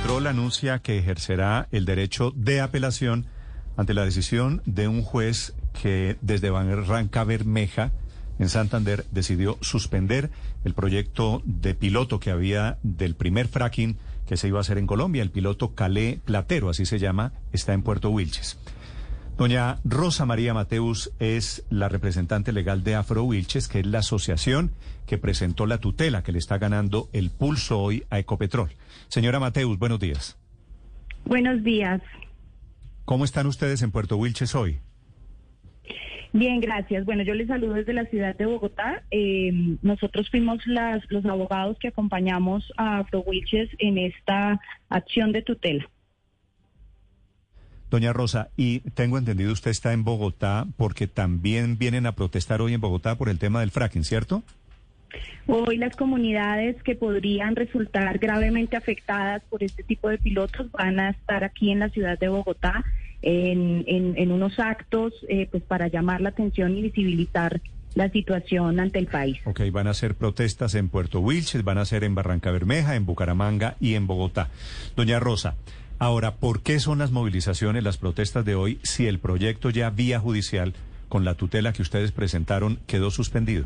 Ecopetrol anuncia que ejercerá el derecho de apelación ante la decisión de un juez que desde Barrancabermeja, en Santander, decidió suspender el proyecto de piloto que había del primer fracking que se iba a hacer en Colombia. El piloto Calé Platero, así se llama, está en Puerto Wilches. Doña Rosa María Mateus es la representante legal de Afro Wilches, que es la asociación que presentó la tutela que le está ganando el pulso hoy a Ecopetrol. Señora Mateus, buenos días. Buenos días. ¿Cómo están ustedes en Puerto Wilches hoy? Bien, gracias. Bueno, yo les saludo desde la ciudad de Bogotá. Nosotros fuimos los abogados que acompañamos a Afro Wilches en esta acción de tutela. Doña Rosa, y tengo entendido usted está en Bogotá porque también vienen a protestar hoy en Bogotá por el tema del fracking, ¿cierto? Hoy las comunidades que podrían resultar gravemente afectadas por este tipo de pilotos van a estar aquí en la ciudad de Bogotá en unos actos pues para llamar la atención y visibilizar la situación ante el país. Ok, van a hacer protestas en Puerto Wilches, van a hacer en Barrancabermeja, en Bucaramanga y en Bogotá. Doña Rosa, ahora, ¿por qué son las movilizaciones, las protestas de hoy, si el proyecto ya vía judicial, con la tutela que ustedes presentaron, quedó suspendido?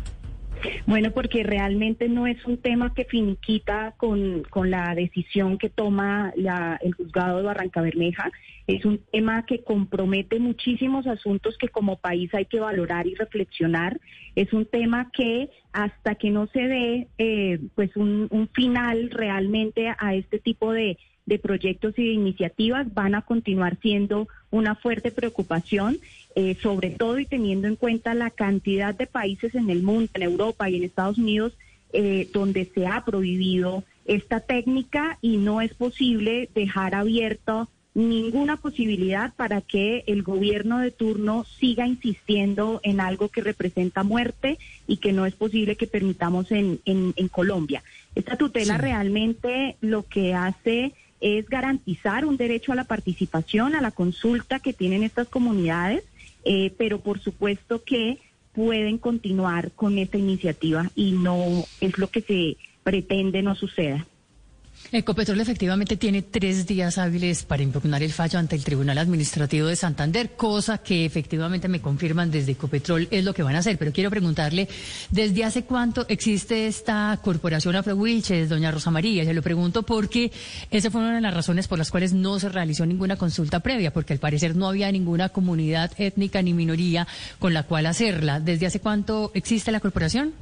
Bueno, porque realmente no es un tema que finiquita con la decisión que toma el juzgado de Barrancabermeja. Es un tema que compromete muchísimos asuntos que como país hay que valorar y reflexionar. Es un tema que hasta que no se dé pues un final realmente a este tipo de proyectos y de iniciativas van a continuar siendo una fuerte preocupación, sobre todo y teniendo en cuenta la cantidad de países en el mundo, en Europa y en Estados Unidos, donde se ha prohibido esta técnica y no es posible dejar abierto ninguna posibilidad para que el gobierno de turno siga insistiendo en algo que representa muerte y que no es posible que permitamos en Colombia. Esta tutela realmente lo que hace es garantizar un derecho a la participación, a la consulta que tienen estas comunidades, pero por supuesto que pueden continuar con esta iniciativa y no es lo que se pretende no suceda. Ecopetrol efectivamente tiene 3 días hábiles para impugnar el fallo ante el Tribunal Administrativo de Santander, cosa que efectivamente me confirman desde Ecopetrol es lo que van a hacer. Pero quiero preguntarle, ¿desde hace cuánto existe esta corporación Afro Wilches, doña Rosa María? Se lo pregunto porque esa fue una de las razones por las cuales no se realizó ninguna consulta previa, porque al parecer no había ninguna comunidad étnica ni minoría con la cual hacerla. ¿Desde hace cuánto existe la corporación?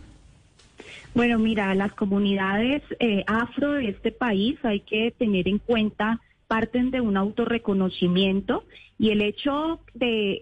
Bueno, mira, las comunidades afro de este país hay que tener en cuenta, parten de un autorreconocimiento y el hecho de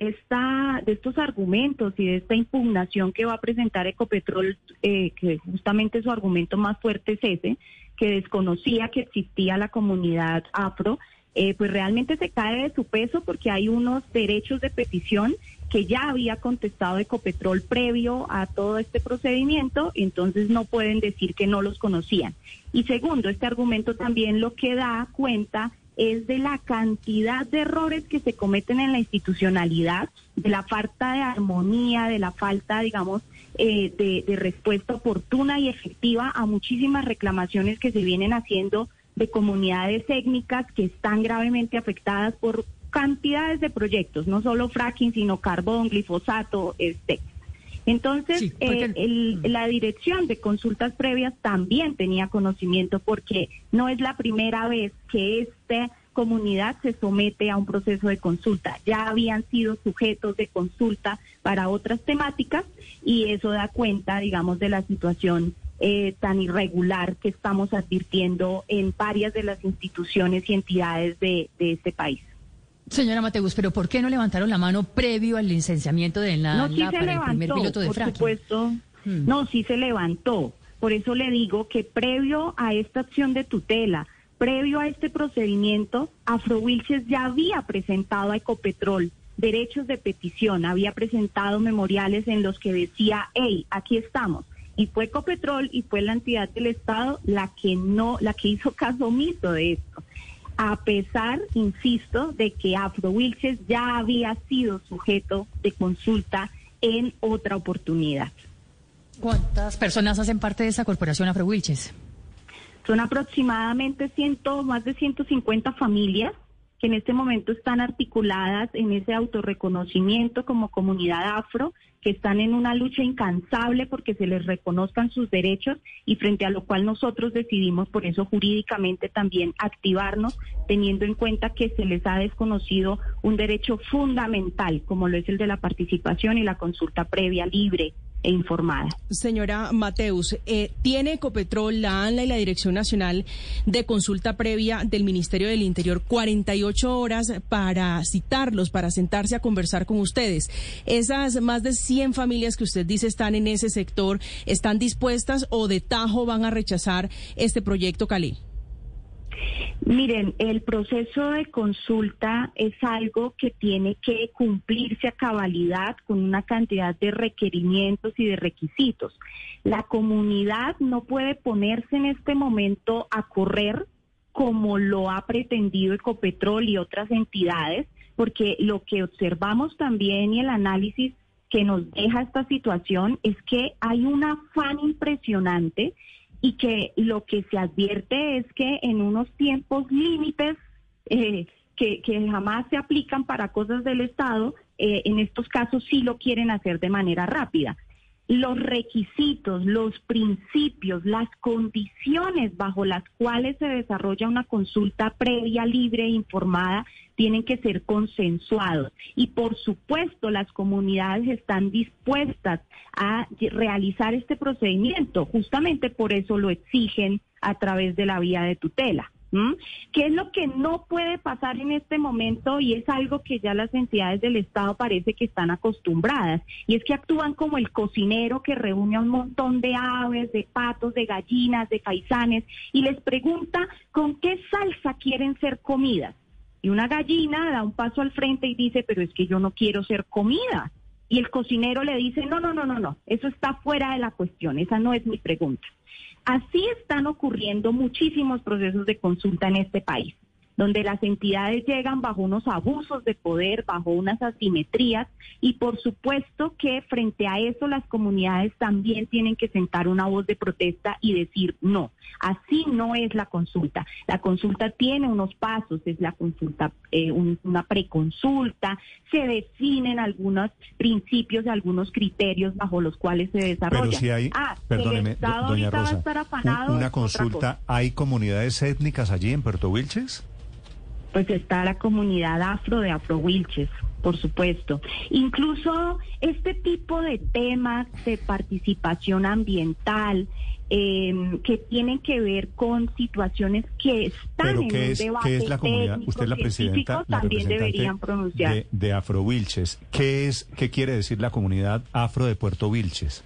estos argumentos y de esta impugnación que va a presentar Ecopetrol, que justamente su argumento más fuerte es ese, que desconocía que existía la comunidad afro, pues realmente se cae de su peso porque hay unos derechos de petición que ya había contestado Ecopetrol previo a todo este procedimiento, entonces no pueden decir que no los conocían. Y segundo, este argumento también lo que da cuenta es de la cantidad de errores que se cometen en la institucionalidad, de la falta de armonía, de la falta, digamos, de respuesta oportuna y efectiva a muchísimas reclamaciones que se vienen haciendo de comunidades étnicas que están gravemente afectadas por cantidades de proyectos, no solo fracking, sino carbón, glifosato, Entonces, sí, la Dirección de Consultas Previas también tenía conocimiento porque no es la primera vez que esta comunidad se somete a un proceso de consulta. Ya habían sido sujetos de consulta para otras temáticas y eso da cuenta, digamos, de la situación tan irregular que estamos advirtiendo en varias de las instituciones y entidades de este país. Señora Mateus, pero ¿por qué no levantaron la mano previo al licenciamiento de la para el primer piloto de fracking? Por supuesto, no, sí se levantó. Por eso le digo que previo a esta acción de tutela, previo a este procedimiento, Afro Wilches ya había presentado a Ecopetrol derechos de petición, había presentado memoriales en los que decía, hey, aquí estamos. Y fue Ecopetrol y fue la entidad del Estado la que hizo caso omiso de esto. A pesar, insisto, de que Afro Wilches ya había sido sujeto de consulta en otra oportunidad. ¿Cuántas personas hacen parte de esa corporación Afro Wilches? Son aproximadamente más de 150 familias que en este momento están articuladas en ese autorreconocimiento como comunidad afro, que están en una lucha incansable porque se les reconozcan sus derechos y frente a lo cual nosotros decidimos por eso jurídicamente también activarnos, teniendo en cuenta que se les ha desconocido un derecho fundamental como lo es el de la participación y la consulta previa, libre e informada. Señora Mateus, ¿tiene Ecopetrol, la ANLA y la Dirección Nacional de Consulta Previa del Ministerio del Interior 48 horas para citarlos, para sentarse a conversar con ustedes? ¿Esas más de 100 familias que usted dice están en ese sector, están dispuestas o de tajo van a rechazar este proyecto Calé? Miren, el proceso de consulta es algo que tiene que cumplirse a cabalidad con una cantidad de requerimientos y de requisitos. La comunidad no puede ponerse en este momento a correr como lo ha pretendido Ecopetrol y otras entidades, porque lo que observamos también y el análisis que nos deja esta situación es que hay un afán impresionante y que lo que se advierte es que en unos tiempos límites que jamás se aplican para cosas del Estado, en estos casos sí lo quieren hacer de manera rápida. Los requisitos, los principios, las condiciones bajo las cuales se desarrolla una consulta previa, libre e informada tienen que ser consensuados. Y por supuesto las comunidades están dispuestas a realizar este procedimiento. Justamente por eso lo exigen a través de la vía de tutela. ¿Qué es lo que no puede pasar en este momento? Y es algo que ya las entidades del Estado parece que están acostumbradas, y es que actúan como el cocinero que reúne a un montón de aves, de patos, de gallinas, de faisanes, y les pregunta con qué salsa quieren ser comidas. Y una gallina da un paso al frente y dice, pero es que yo no quiero ser comida. Y el cocinero le dice, no, eso está fuera de la cuestión, esa no es mi pregunta. Así están ocurriendo muchísimos procesos de consulta en este país, donde las entidades llegan bajo unos abusos de poder, bajo unas asimetrías, y por supuesto que frente a eso las comunidades también tienen que sentar una voz de protesta y decir no, así no es la consulta. La consulta tiene unos pasos, es la consulta, una preconsulta, se definen algunos principios, algunos criterios bajo los cuales se desarrolla. Pero si hay, perdóneme, doña Rosa, una consulta, ¿hay comunidades étnicas allí en Puerto Wilches? Pues está la comunidad afro de Afro Wilches, por supuesto. Incluso este tipo de temas de participación ambiental que tienen que ver con situaciones que están en un debate ¿qué es la comunidad? Usted es la presidenta, también deberían pronunciar. De Afro Wilches. ¿Qué quiere decir la comunidad afro de Puerto Wilches?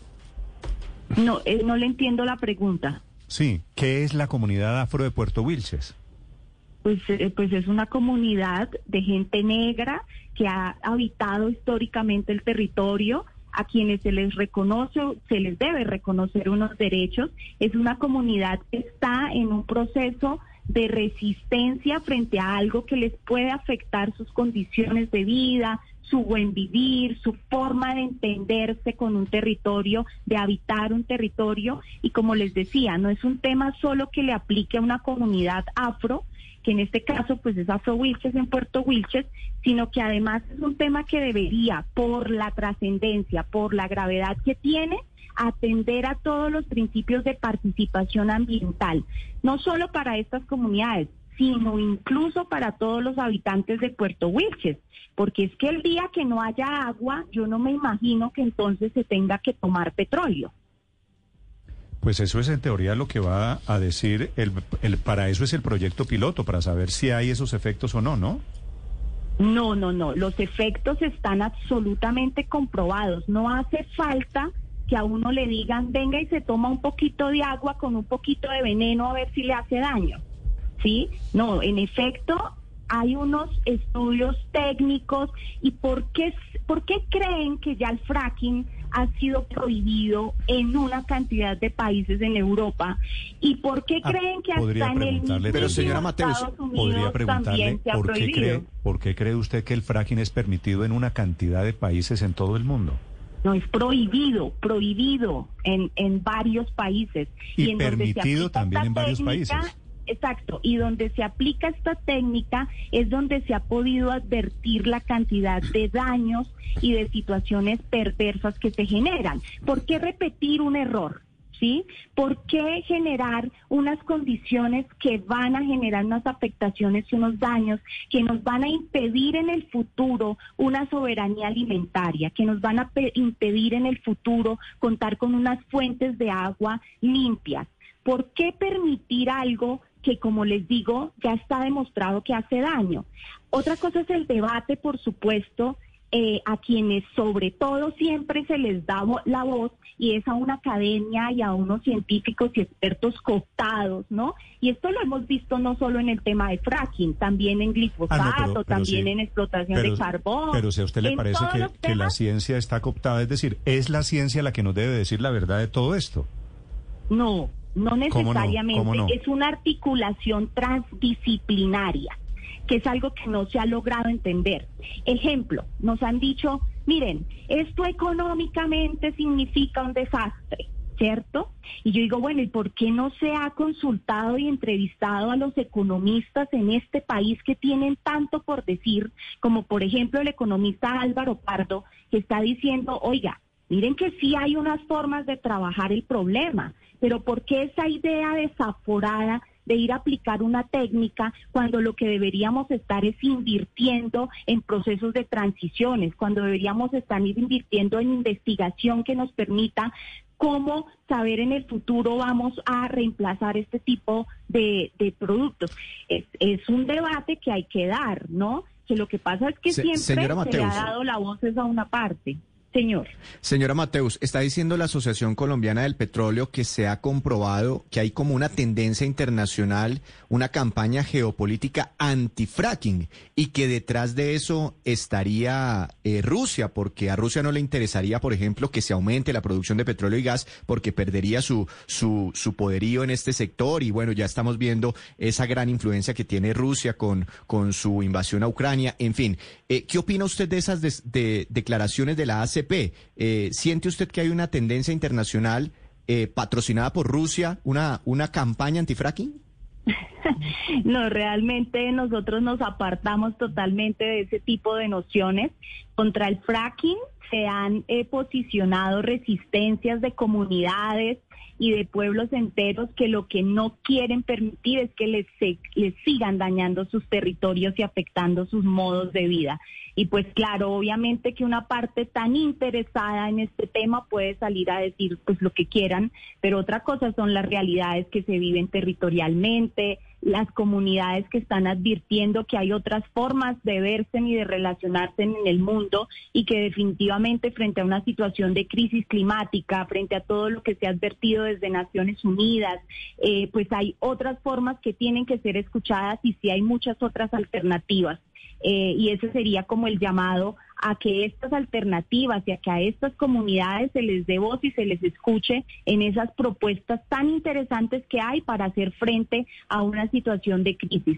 No le entiendo la pregunta. Sí, ¿qué es la comunidad afro de Puerto Wilches? Pues es una comunidad de gente negra que ha habitado históricamente el territorio, a quienes se les debe reconocer unos derechos. Es una comunidad que está en un proceso de resistencia frente a algo que les puede afectar sus condiciones de vida, su buen vivir, su forma de entenderse con un territorio, de habitar un territorio. Y como les decía, no es un tema solo que le aplique a una comunidad afro, que en este caso pues es Afro Wilches en Puerto Wilches, sino que además es un tema que debería, por la trascendencia, por la gravedad que tiene, atender a todos los principios de participación ambiental, no solo para estas comunidades, sino incluso para todos los habitantes de Puerto Wilches, porque es que el día que no haya agua, yo no me imagino que entonces se tenga que tomar petróleo. Pues eso es en teoría lo que va a decir, para eso es el proyecto piloto, para saber si hay esos efectos o no, ¿no? No, los efectos están absolutamente comprobados, no hace falta que a uno le digan, venga y se toma un poquito de agua con un poquito de veneno a ver si le hace daño, ¿sí? No, en efecto, hay unos estudios técnicos. ¿Y por qué creen que ya el fracking ha sido prohibido en una cantidad de países en Europa? ¿Y por qué creen que hasta en el mismo pero señora Mateus, Estados Unidos también se ha prohibido? ¿Por qué cree usted que el fracking es permitido en una cantidad de países en todo el mundo? No, es prohibido en varios países. Y en permitido también en varios países. Exacto, y donde se aplica esta técnica es donde se ha podido advertir la cantidad de daños y de situaciones perversas que se generan. ¿Por qué repetir un error? ¿Sí? ¿Por qué generar unas condiciones que van a generar unas afectaciones y unos daños que nos van a impedir en el futuro una soberanía alimentaria, que nos van a impedir en el futuro contar con unas fuentes de agua limpias? ¿Por qué permitir algo que, como les digo, ya está demostrado que hace daño? Otra cosa es el debate, por supuesto, a quienes sobre todo siempre se les da la voz, y es a una academia y a unos científicos y expertos cooptados, ¿no? Y esto lo hemos visto no solo en el tema de fracking, también en glifosato, también sí, en explotación de carbón. Pero si a usted le parece que la ciencia está cooptada, es decir, ¿es la ciencia la que nos debe decir la verdad de todo esto? No necesariamente. ¿Cómo no? Es una articulación transdisciplinaria, que es algo que no se ha logrado entender. Ejemplo, nos han dicho, miren, esto económicamente significa un desastre, ¿cierto? Y yo digo, bueno, ¿y por qué no se ha consultado y entrevistado a los economistas en este país que tienen tanto por decir, como por ejemplo el economista Álvaro Pardo, que está diciendo, oiga, miren que sí hay unas formas de trabajar el problema, pero ¿por qué esa idea desaforada de ir a aplicar una técnica cuando lo que deberíamos estar es invirtiendo en procesos de transiciones, cuando deberíamos estar invirtiendo en investigación que nos permita cómo saber en el futuro vamos a reemplazar este tipo de productos? Es un debate que hay que dar, ¿no? Que lo que pasa es que siempre se le ha dado la voz a una parte. Señora Mateus, está diciendo la Asociación Colombiana del Petróleo que se ha comprobado que hay como una tendencia internacional, una campaña geopolítica anti-fracking, y que detrás de eso estaría Rusia, porque a Rusia no le interesaría, por ejemplo, que se aumente la producción de petróleo y gas, porque perdería su poderío en este sector. Y bueno, ya estamos viendo esa gran influencia que tiene Rusia con su invasión a Ucrania. En fin, ¿qué opina usted de esas declaraciones de la ACP? ¿Siente usted que hay una tendencia internacional patrocinada por Rusia, una campaña antifracking? No, realmente nosotros nos apartamos totalmente de ese tipo de nociones. Contra el fracking se han posicionado resistencias de comunidades y de pueblos enteros que lo que no quieren permitir es que les sigan dañando sus territorios y afectando sus modos de vida. Y pues claro, obviamente que una parte tan interesada en este tema puede salir a decir pues lo que quieran, pero otra cosa son las realidades que se viven territorialmente, las comunidades que están advirtiendo que hay otras formas de verse y de relacionarse en el mundo, y que definitivamente frente a una situación de crisis climática, frente a todo lo que se ha advertido desde Naciones Unidas, pues hay otras formas que tienen que ser escuchadas, y sí hay muchas otras alternativas. Y ese sería como el llamado a que estas alternativas y a que a estas comunidades se les dé voz y se les escuche en esas propuestas tan interesantes que hay para hacer frente a una situación de crisis.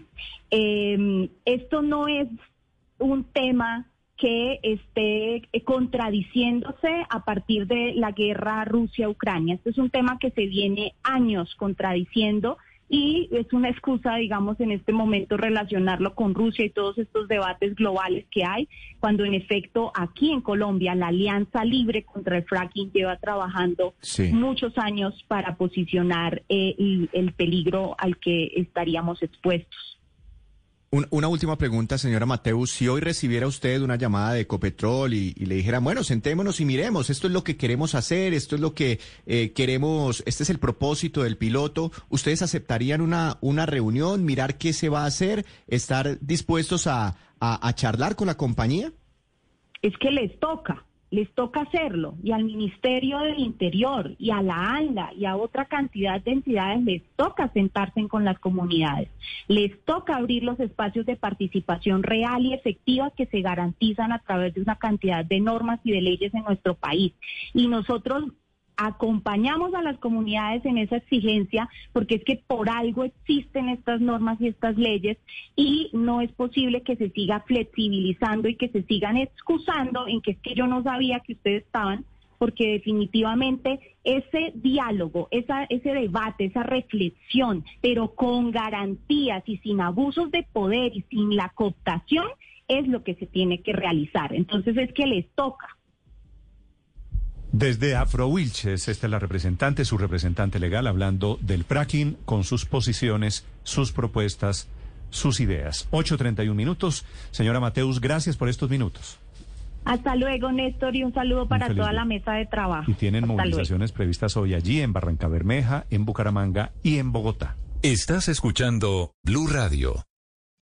Esto no es un tema que esté contradiciéndose a partir de la guerra Rusia-Ucrania. Esto es un tema que se viene años contradiciendo, y es una excusa, digamos, en este momento relacionarlo con Rusia y todos estos debates globales que hay, cuando en efecto aquí en Colombia la Alianza Libre contra el Fracking lleva trabajando muchos años para posicionar el peligro al que estaríamos expuestos. Una última pregunta, señora Mateus. Si hoy recibiera usted una llamada de Ecopetrol y le dijeran, bueno, sentémonos y miremos, esto es lo que queremos hacer, esto es lo que queremos, este es el propósito del piloto, ¿ustedes aceptarían una reunión, mirar qué se va a hacer, estar dispuestos a charlar con la compañía? Es que les toca hacerlo, y al Ministerio del Interior y a la ANLA y a otra cantidad de entidades les toca sentarse con las comunidades, les toca abrir los espacios de participación real y efectiva que se garantizan a través de una cantidad de normas y de leyes en nuestro país, y nosotros acompañamos a las comunidades en esa exigencia, porque es que por algo existen estas normas y estas leyes, y no es posible que se siga flexibilizando y que se sigan excusando en que es que yo no sabía que ustedes estaban porque definitivamente ese diálogo, ese debate, esa reflexión, pero con garantías y sin abusos de poder y sin la cooptación, es lo que se tiene que realizar. Entonces es que les toca. Desde Afro Wilches, esta es la representante, su representante legal, hablando del fracking con sus posiciones, sus propuestas, sus ideas. 8:31 minutos. Señora Mateus, gracias por estos minutos. Hasta luego, Néstor, y un saludo para toda la mesa de trabajo. Y tienen movilizaciones previstas hoy allí en Barrancabermeja, en Bucaramanga y en Bogotá. Estás escuchando Blue Radio.